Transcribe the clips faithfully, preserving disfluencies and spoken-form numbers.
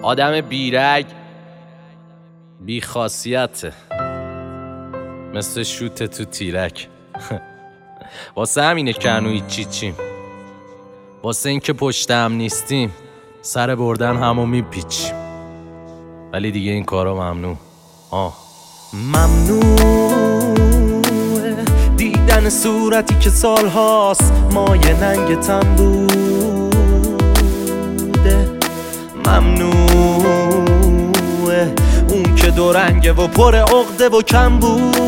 آدم بیرگ بی خاصیته، مثل شوت تو تیرک. واسه همینه که هنو هیچی چیم، واسه این که پشتم نیستیم سر بردن همو میپیچیم. ولی دیگه این کارا ممنوع. آه ممنوعه دیدن صورتی که سالهاست مایه ننگتم بوده. ممنوعه اون که دو رنگه و پر عقده و کم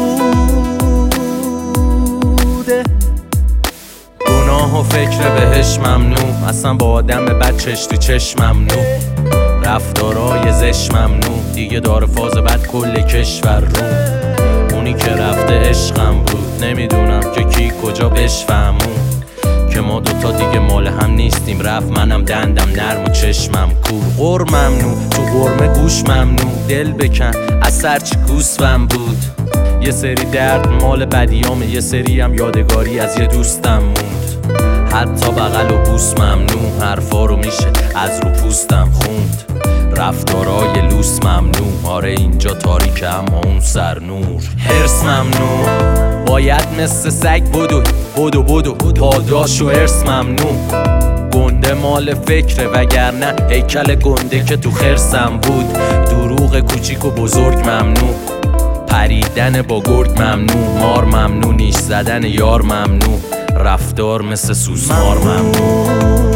بوده. گناه و فکر بهش ممنوع، اصلا با آدم بد چش تو چشم ممنوع. رفتارای زش ممنوع، دیگه داره فاز بد کل کشور رو. اونی که رفته عشقم بود، نمیدونم که کی کجا بشفهمون که ما دوتا دیگه مال هم نیستیم. رفت منم دندم نرم و چشمم کور. غر ممنوع، تو غرمه گوش ممنوع. دل بکن از سرچ گوسفم بود. یه سری درد مال بدیامه، یه سری هم یادگاری از یه دوستم موند. حتی بغل و بوس ممنوع، حرفا رو میشه از رو پوستم خوند. رفتارای لوس ممنوع، آره اینجا تاریکه اما اون سر نور. هرس ممنوع، باید مثل سگ بدو بدو بدو. پاداش و هرس ممنوع. گنده مال فکره وگرنه هیکل گنده که تو خرسم بود. دروغ کوچیک و بزرگ ممنوع، پریدن با گرگ ممنوع. مار ممنوع، نیش زدن یار ممنوع. رفتار مثل سوسمار ممنوع.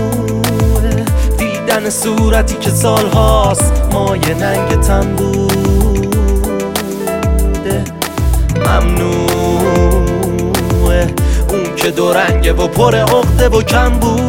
دیدن صورتی که سالهاست مایه ننگتم بوده. ممنوعه اون که دو رنگه و پر عقده و کم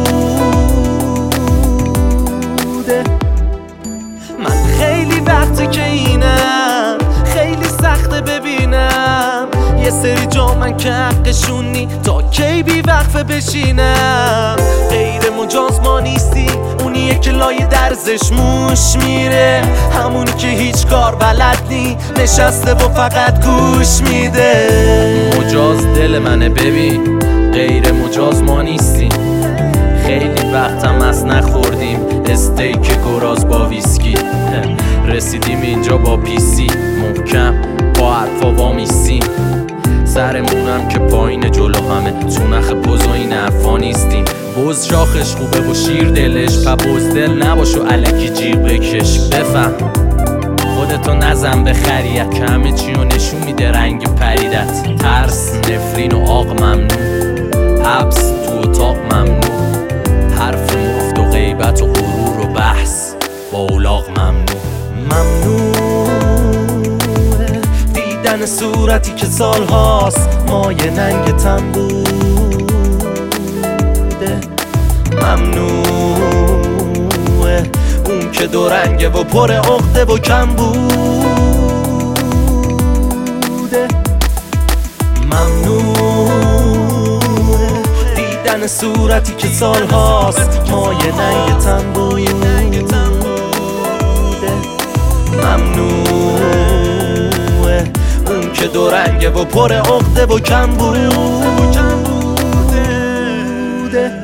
بوده. من خیلی وقته که اینم، خیلی سخته ببینم یه سری جا من که حقشونی تا کی بی وقفه بشینم. غیر مجاز ما نیستی، اونیه که لای درزش موش میره. همونی که هیچ کار بلد نی، نشسته و فقط گوش میده. مجاز دل منه ببین، غیر مجاز ما نیستیم. خیلی وقتم از نخوردیم استیک گراز با ویسکی. رسیدیم اینجا با پیسی محکم، با حرفا وامیستیم. سرمونم که پایین جلو همه، تو نخ بز و این حرفا نیستیم. بز شاخش خوبه و شیر دلش، پا بزدل نباش و علکی جیغ بکش. بفهم خودتو نزن به خریت که همه چی رو نشون میده رنگ پریدت. ترس، نفرین و آق ممنوع، حبس تو اتاق ممنوع. حرف مفت و غیبت و غرور و بحث با اولاغ ممنوع. ممنوعه دیدن صورتی که سالهاست مایه ننگتم بوده. ممنوعه اون که دو رنگه و پر عقده و کم بوده. ممنوعه دیدن صورتی که سالهاست مایه ننگتم بوده. ممنوعه اون که دو رنگه و پر عقده و کم بوده.